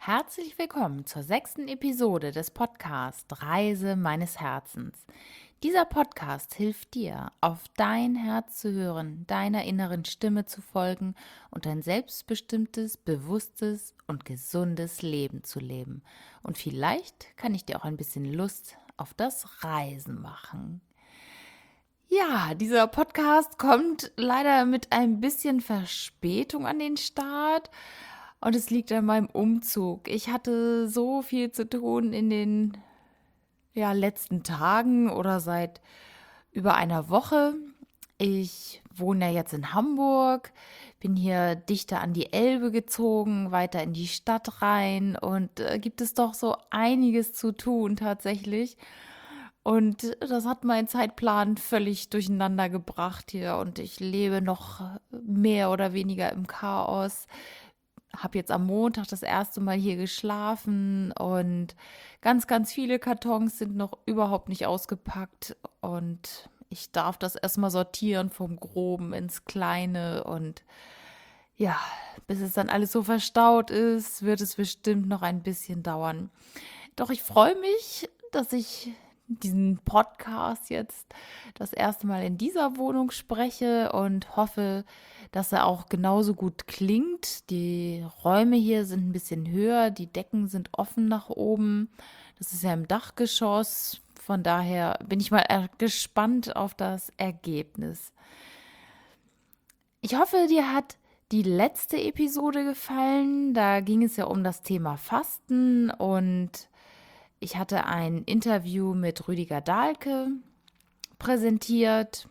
Herzlich willkommen zur 6. Episode des Podcasts Reise meines Herzens. Dieser Podcast hilft dir, auf dein Herz zu hören, deiner inneren Stimme zu folgen und ein selbstbestimmtes, bewusstes und gesundes Leben zu leben. Und vielleicht kann ich dir auch ein bisschen Lust auf das Reisen machen. Ja, dieser Podcast kommt leider mit ein bisschen Verspätung an den Start und es liegt an meinem Umzug. Ich hatte so viel zu tun in den letzten Tagen oder seit über einer Woche. Ich wohne ja jetzt in Hamburg, bin hier dichter an die Elbe gezogen, weiter in die Stadt rein und gibt es doch so einiges zu tun tatsächlich. Und das hat meinen Zeitplan völlig durcheinander gebracht hier und ich lebe noch mehr oder weniger im Chaos. Habe jetzt am Montag das erste Mal hier geschlafen und ganz, ganz viele Kartons sind noch überhaupt nicht ausgepackt und ich darf das erstmal sortieren vom Groben ins Kleine und ja, bis es dann alles so verstaut ist, wird es bestimmt noch ein bisschen dauern. Doch ich freue mich, dass ich diesen Podcast jetzt das erste Mal in dieser Wohnung spreche und hoffe, dass er auch genauso gut klingt. Die Räume hier sind ein bisschen höher, die Decken sind offen nach oben. Das ist ja im Dachgeschoss. Von daher bin ich mal gespannt auf das Ergebnis. Ich hoffe, dir hat die letzte Episode gefallen. Da ging es ja um das Thema Fasten und ich hatte ein Interview mit Rüdiger Dahlke präsentiert.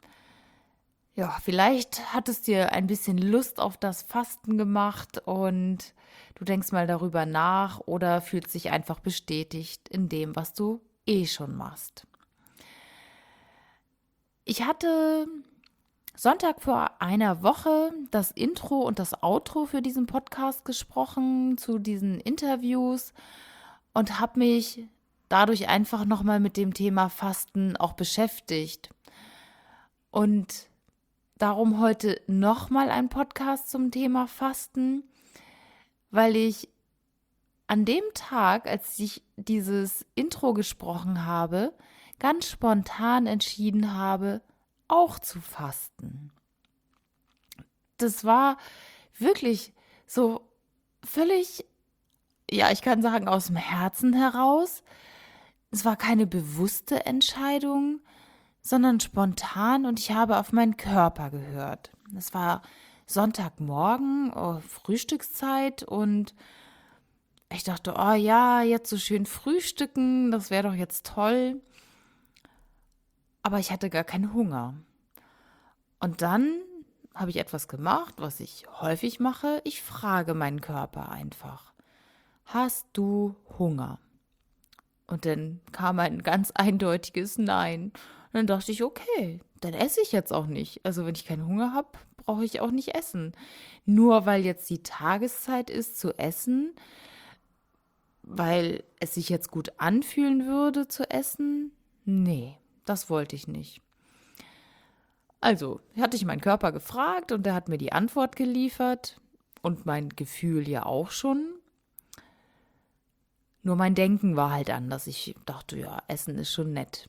Ja, vielleicht hat es dir ein bisschen Lust auf das Fasten gemacht und du denkst mal darüber nach oder fühlst dich einfach bestätigt in dem, was du eh schon machst. Ich hatte Sonntag vor einer Woche das Intro und das Outro für diesen Podcast gesprochen, zu diesen Interviews und habe mich dadurch einfach nochmal mit dem Thema Fasten auch beschäftigt. Und darum heute nochmal ein Podcast zum Thema Fasten, weil ich an dem Tag, als ich dieses Intro gesprochen habe, ganz spontan entschieden habe, auch zu fasten. Das war wirklich so völlig, ja, ich kann sagen, aus dem Herzen heraus. Es war keine bewusste Entscheidung, sondern spontan und ich habe auf meinen Körper gehört. Es war Sonntagmorgen, Frühstückszeit und ich dachte, oh ja, jetzt so schön frühstücken, das wäre doch jetzt toll. Aber ich hatte gar keinen Hunger. Und dann habe ich etwas gemacht, was ich häufig mache. Ich frage meinen Körper einfach, hast du Hunger? Und dann kam ein ganz eindeutiges Nein. Und dann dachte ich, okay, dann esse ich jetzt auch nicht. Also wenn ich keinen Hunger habe, brauche ich auch nicht essen. Nur weil jetzt die Tageszeit ist zu essen, weil es sich jetzt gut anfühlen würde zu essen, nee, das wollte ich nicht. Also hatte ich meinen Körper gefragt und der hat mir die Antwort geliefert und mein Gefühl ja auch schon. Nur mein Denken war halt anders. Ich dachte, ja, Essen ist schon nett.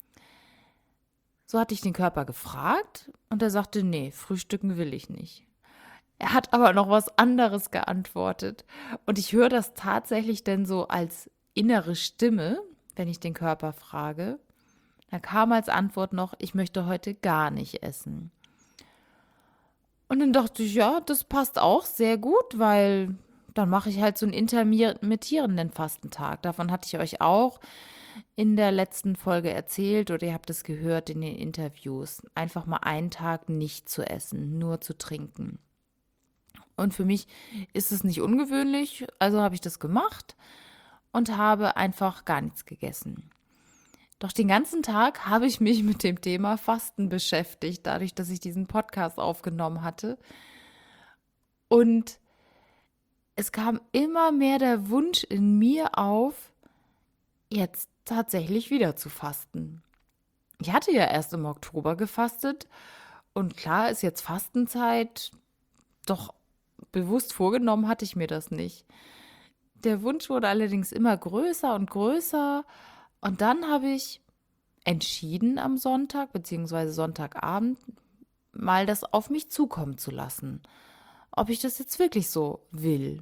So hatte ich den Körper gefragt und er sagte, nee, frühstücken will ich nicht. Er hat aber noch was anderes geantwortet. Und ich höre das tatsächlich denn so als innere Stimme, wenn ich den Körper frage. Da kam als Antwort noch, ich möchte heute gar nicht essen. Und dann dachte ich, ja, das passt auch sehr gut, weil dann mache ich halt so einen intermittierenden Fastentag. Davon hatte ich euch auch in der letzten Folge erzählt oder ihr habt es gehört in den Interviews. Einfach mal einen Tag nicht zu essen, nur zu trinken. Und für mich ist es nicht ungewöhnlich, also habe ich das gemacht und habe einfach gar nichts gegessen. Doch den ganzen Tag habe ich mich mit dem Thema Fasten beschäftigt, dadurch, dass ich diesen Podcast aufgenommen hatte. Und es kam immer mehr der Wunsch in mir auf, jetzt tatsächlich wieder zu fasten. Ich hatte ja erst im Oktober gefastet und klar ist jetzt Fastenzeit, doch bewusst vorgenommen hatte ich mir das nicht. Der Wunsch wurde allerdings immer größer und größer. Und dann habe ich entschieden am Sonntag beziehungsweise Sonntagabend mal das auf mich zukommen zu lassen, ob ich das jetzt wirklich so will.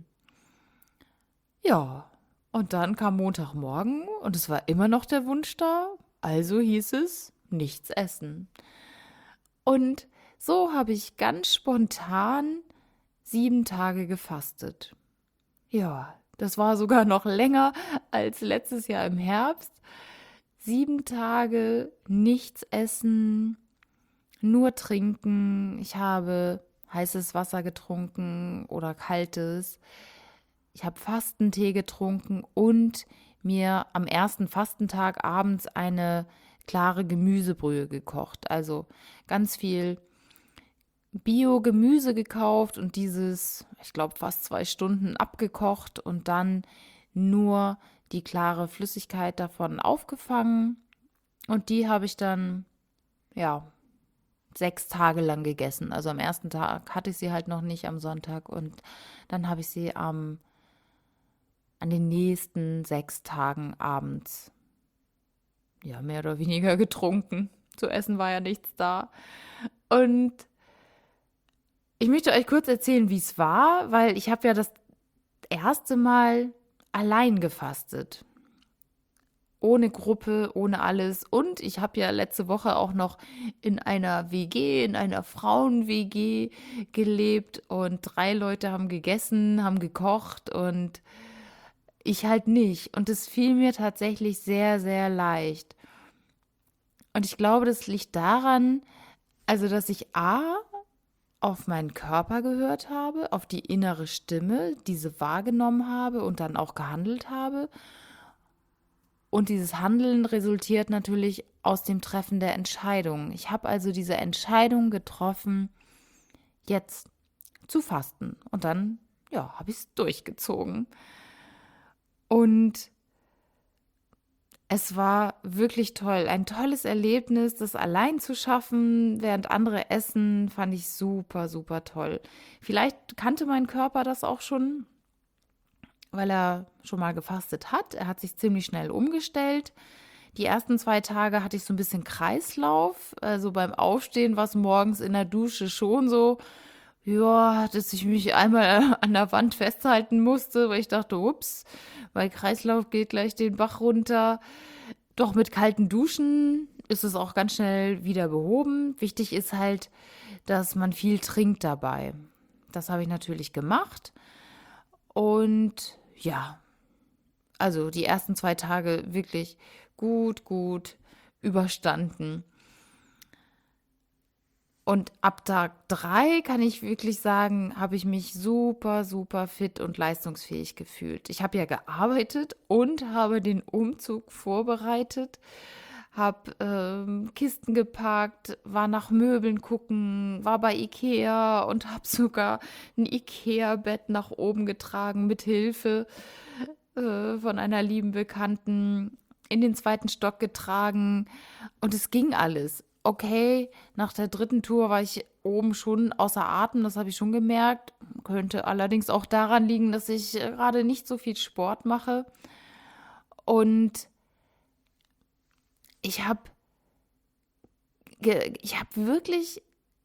Ja, und dann kam Montagmorgen und es war immer noch der Wunsch da, also hieß es, nichts essen. Und so habe ich ganz spontan 7 Tage gefastet. Ja, das war sogar noch länger als letztes Jahr im Herbst. 7 Tage nichts essen, nur trinken. Ich habe heißes Wasser getrunken oder kaltes. Ich habe Fastentee getrunken und mir am ersten Fastentag abends eine klare Gemüsebrühe gekocht. Also ganz viel Bio-Gemüse gekauft und dieses, ich glaube, fast 2 Stunden abgekocht und dann nur die klare Flüssigkeit davon aufgefangen. Und die habe ich dann, ja, 6 Tage lang gegessen. Also am ersten Tag hatte ich sie halt noch nicht am Sonntag und dann habe ich sie an den nächsten 6 Tagen abends, ja, mehr oder weniger getrunken. Zu essen war ja nichts da. Und ich möchte euch kurz erzählen, wie es war, weil ich habe ja das erste Mal allein gefastet. Ohne Gruppe, ohne alles. Und ich habe ja letzte Woche auch noch in einer WG, in einer Frauen-WG gelebt und 3 Leute haben gegessen, haben gekocht und ich halt nicht. Und es fiel mir tatsächlich sehr, sehr leicht. Und ich glaube, das liegt daran, also dass ich auf meinen Körper gehört habe, auf die innere Stimme, diese wahrgenommen habe und dann auch gehandelt habe. Und dieses Handeln resultiert natürlich aus dem Treffen der Entscheidung. Ich habe also diese Entscheidung getroffen, jetzt zu fasten. Und dann, ja, habe ich es durchgezogen. Und es war wirklich toll. Ein tolles Erlebnis, das allein zu schaffen, während andere essen, fand ich super, super toll. Vielleicht kannte mein Körper das auch schon, weil er schon mal gefastet hat. Er hat sich ziemlich schnell umgestellt. Die ersten 2 Tage hatte ich so ein bisschen Kreislauf. Also beim Aufstehen war es morgens in der Dusche schon so, ja, dass ich mich einmal an der Wand festhalten musste, weil ich dachte, ups, mein Kreislauf geht gleich den Bach runter. Doch mit kalten Duschen ist es auch ganz schnell wieder behoben. Wichtig ist halt, dass man viel trinkt dabei. Das habe ich natürlich gemacht. Und ja, also die ersten 2 Tage wirklich gut, gut überstanden. Und ab Tag 3 kann ich wirklich sagen, habe ich mich super, super fit und leistungsfähig gefühlt. Ich habe ja gearbeitet und habe den Umzug vorbereitet, habe Kisten gepackt, war nach Möbeln gucken, war bei Ikea und habe sogar ein Ikea-Bett nach oben getragen mit Hilfe von einer lieben Bekannten in den zweiten Stock getragen und es ging alles. Okay, nach der dritten Tour war ich oben schon außer Atem, das habe ich schon gemerkt. Könnte allerdings auch daran liegen, dass ich gerade nicht so viel Sport mache. Und ich habe ich habe wirklich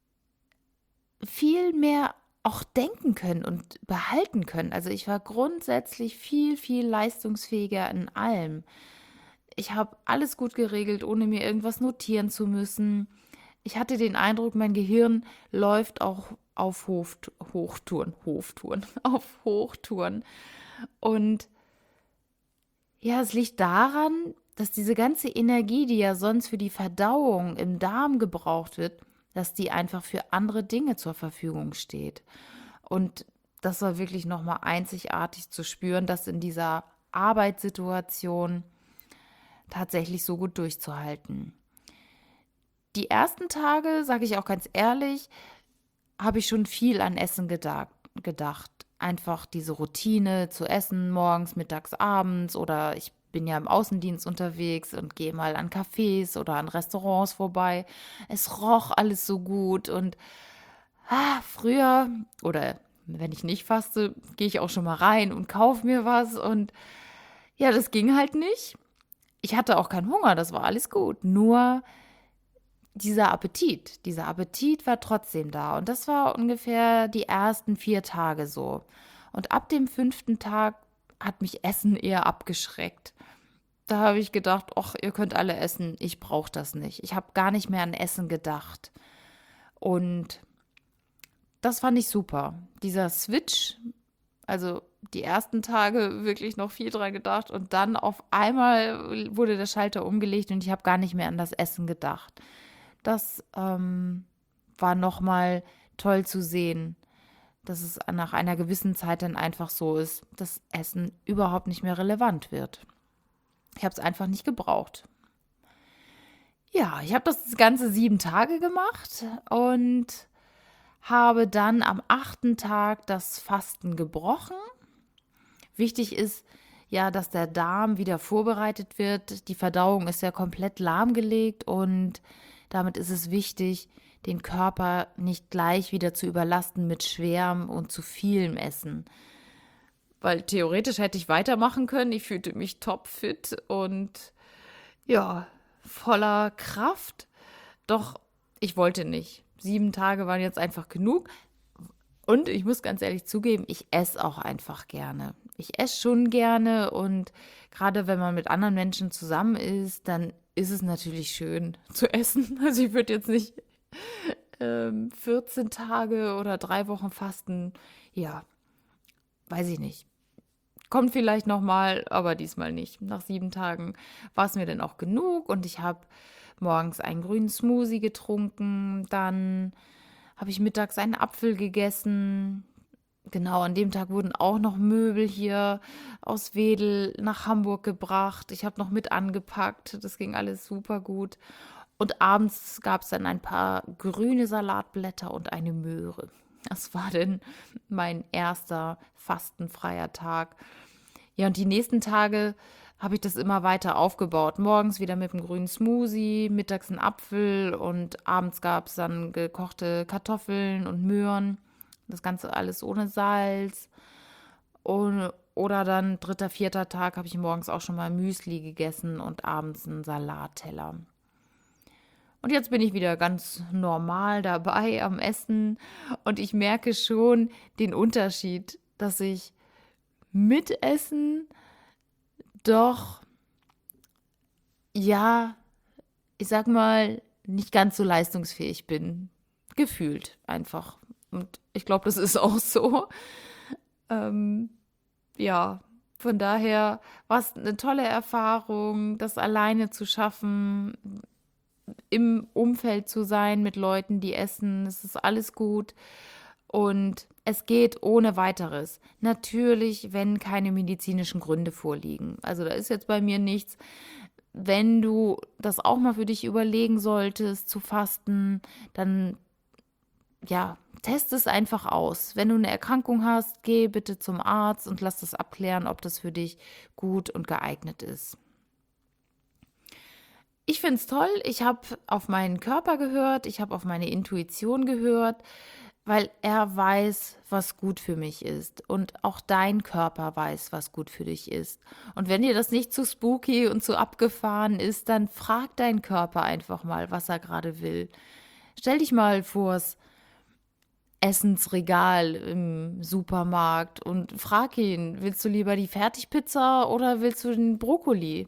viel mehr auch denken können und behalten können. Also ich war grundsätzlich viel, viel leistungsfähiger in allem. Ich habe alles gut geregelt, ohne mir irgendwas notieren zu müssen. Ich hatte den Eindruck, mein Gehirn läuft auch auf Hochtouren, auf Hochtouren. Und ja, es liegt daran, dass diese ganze Energie, die ja sonst für die Verdauung im Darm gebraucht wird, dass die einfach für andere Dinge zur Verfügung steht. Und das war wirklich nochmal einzigartig zu spüren, das in dieser Arbeitssituation tatsächlich so gut durchzuhalten. Die ersten Tage, sage ich auch ganz ehrlich, habe ich schon viel an Essen gedacht. Einfach diese Routine zu essen, morgens, mittags, abends oder ich bin ja im Außendienst unterwegs und gehe mal an Cafés oder an Restaurants vorbei. Es roch alles so gut und früher oder wenn ich nicht faste, gehe ich auch schon mal rein und kaufe mir was. Und ja, das ging halt nicht. Ich hatte auch keinen Hunger, das war alles gut. Nur dieser Appetit war trotzdem da. Und das war ungefähr die ersten 4 Tage so. Und ab dem 5. Tag hat mich Essen eher abgeschreckt. Da habe ich gedacht, ach, ihr könnt alle essen, ich brauche das nicht. Ich habe gar nicht mehr an Essen gedacht. Und das fand ich super. Dieser Switch, also die ersten Tage wirklich noch viel dran gedacht und dann auf einmal wurde der Schalter umgelegt und ich habe gar nicht mehr an das Essen gedacht. Das war nochmal toll zu sehen, dass es nach einer gewissen Zeit dann einfach so ist, dass Essen überhaupt nicht mehr relevant wird. Ich habe es einfach nicht gebraucht. Ja, ich habe das Ganze 7 Tage gemacht und habe dann am 8. Tag das Fasten gebrochen. Wichtig ist ja, dass der Darm wieder vorbereitet wird. Die Verdauung ist ja komplett lahmgelegt und damit ist es wichtig, den Körper nicht gleich wieder zu überlasten mit schwerem und zu vielem Essen. Weil theoretisch hätte ich weitermachen können. Ich fühlte mich topfit und ja, voller Kraft. Doch ich wollte nicht. 7 Tage waren jetzt einfach genug. Und ich muss ganz ehrlich zugeben, ich esse auch einfach gerne. Ich esse schon gerne und gerade wenn man mit anderen Menschen zusammen ist, dann ist es natürlich schön zu essen. Also ich würde jetzt nicht 14 Tage oder 3 Wochen fasten. Ja, weiß ich nicht. Kommt vielleicht nochmal, aber diesmal nicht. Nach 7 Tagen war es mir dann auch genug und ich habe morgens einen grünen Smoothie getrunken, dann habe ich mittags einen Apfel gegessen. Genau, an dem Tag wurden auch noch Möbel hier aus Wedel nach Hamburg gebracht. Ich habe noch mit angepackt, das ging alles super gut. Und abends gab es dann ein paar grüne Salatblätter und eine Möhre. Das war dann mein erster fastenfreier Tag. Ja, und die nächsten Tage habe ich das immer weiter aufgebaut. Morgens wieder mit einem grünen Smoothie, mittags ein Apfel und abends gab es dann gekochte Kartoffeln und Möhren. Das Ganze alles ohne Salz. Oder dann 3., 4. Tag habe ich morgens auch schon mal Müsli gegessen und abends einen Salatteller. Und jetzt bin ich wieder ganz normal dabei am Essen und ich merke schon den Unterschied, dass ich mit Essen doch, ja, ich sag mal, nicht ganz so leistungsfähig bin. Gefühlt einfach. Und ich glaube, das ist auch so. Ähm, ja, von daher war es eine tolle Erfahrung, das alleine zu schaffen, im Umfeld zu sein mit Leuten, die essen. Es ist alles gut. Und es geht ohne weiteres. Natürlich, wenn keine medizinischen Gründe vorliegen. Also da ist jetzt bei mir nichts. Wenn du das auch mal für dich überlegen solltest, zu fasten, dann ja, test es einfach aus. Wenn du eine Erkrankung hast, geh bitte zum Arzt und lass das abklären, ob das für dich gut und geeignet ist. Ich finde es toll. Ich habe auf meinen Körper gehört, ich habe auf meine Intuition gehört, weil er weiß, was gut für mich ist. Und auch dein Körper weiß, was gut für dich ist. Und wenn dir das nicht zu spooky und zu abgefahren ist, dann frag deinen Körper einfach mal, was er gerade will. Stell dich mal vors Essensregal im Supermarkt und frag ihn, willst du lieber die Fertigpizza oder willst du den Brokkoli?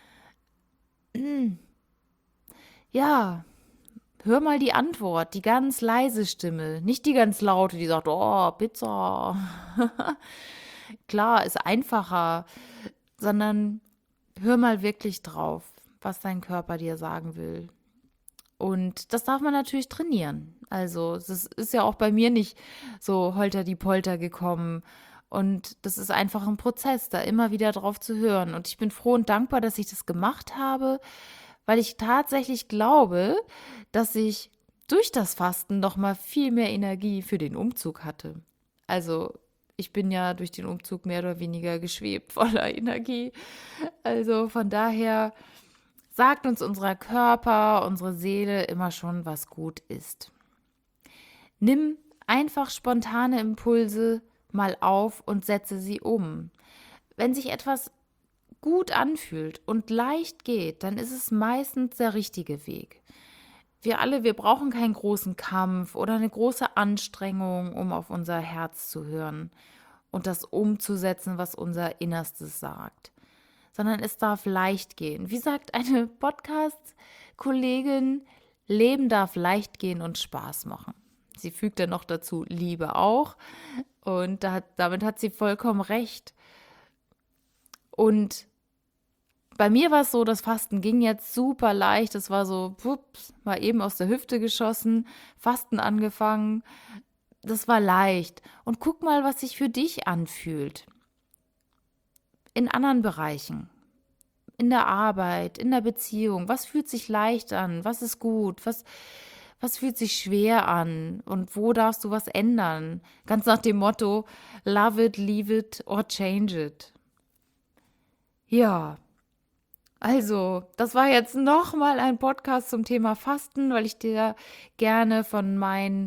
Ja, hör mal die Antwort, die ganz leise Stimme, nicht die ganz laute, die sagt, oh, Pizza. Klar, ist einfacher, sondern hör mal wirklich drauf, was dein Körper dir sagen will. Und das darf man natürlich trainieren. Also, das ist ja auch bei mir nicht so holter die Polter gekommen. Und das ist einfach ein Prozess, da immer wieder drauf zu hören. Und ich bin froh und dankbar, dass ich das gemacht habe, weil ich tatsächlich glaube, dass ich durch das Fasten noch mal viel mehr Energie für den Umzug hatte. Also, ich bin ja durch den Umzug mehr oder weniger geschwebt voller Energie. Also von daher sagt uns unser Körper, unsere Seele immer schon, was gut ist. Nimm einfach spontane Impulse mal auf und setze sie um. Wenn sich etwas gut anfühlt und leicht geht, dann ist es meistens der richtige Weg. Wir brauchen keinen großen Kampf oder eine große Anstrengung, um auf unser Herz zu hören und das umzusetzen, was unser Innerstes sagt. Sondern es darf leicht gehen. Wie sagt eine Podcast-Kollegin, Leben darf leicht gehen und Spaß machen. Sie fügt dann noch dazu, Liebe auch. Und damit hat sie vollkommen recht. Und bei mir war es so, das Fasten ging jetzt super leicht. Es war so, wups, mal eben aus der Hüfte geschossen, Fasten angefangen. Das war leicht. Und guck mal, was sich für dich anfühlt. In anderen Bereichen. In der Arbeit, in der Beziehung. Was fühlt sich leicht an? Was ist gut? Was fühlt sich schwer an? Und wo darfst du was ändern? Ganz nach dem Motto, love it, leave it or change it. Ja. Also, das war jetzt nochmal ein Podcast zum Thema Fasten, weil ich dir gerne von meinen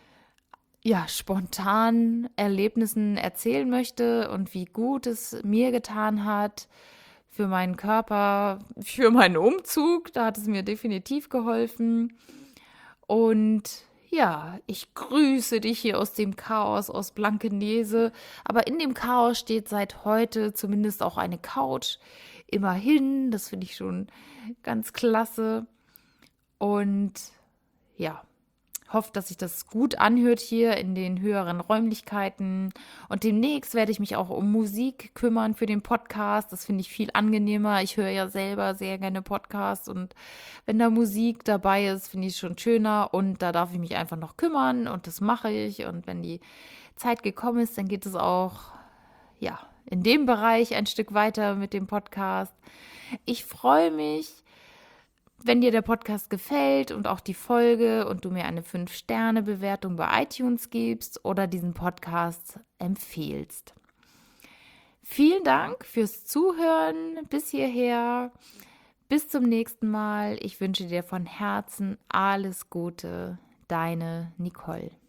spontanen Erlebnissen erzählen möchte und wie gut es mir getan hat für meinen Körper, für meinen Umzug. Da hat es mir definitiv geholfen. Und ja, ich grüße dich hier aus dem Chaos, aus Blankenese. Aber in dem Chaos steht seit heute zumindest auch eine Couch. Immerhin, das finde ich schon ganz klasse. Und ja, hoffe, dass sich das gut anhört hier in den höheren Räumlichkeiten. Und demnächst werde ich mich auch um Musik kümmern für den Podcast. Das finde ich viel angenehmer. Ich höre ja selber sehr gerne Podcasts und wenn da Musik dabei ist, finde ich es schon schöner. Und da darf ich mich einfach noch kümmern und das mache ich. Und wenn die Zeit gekommen ist, dann geht es auch, in dem Bereich ein Stück weiter mit dem Podcast. Ich freue mich, wenn dir der Podcast gefällt und auch die Folge und du mir eine 5-Sterne-Bewertung bei iTunes gibst oder diesen Podcast empfehlst. Vielen Dank fürs Zuhören bis hierher. Bis zum nächsten Mal. Ich wünsche dir von Herzen alles Gute. Deine Nicole.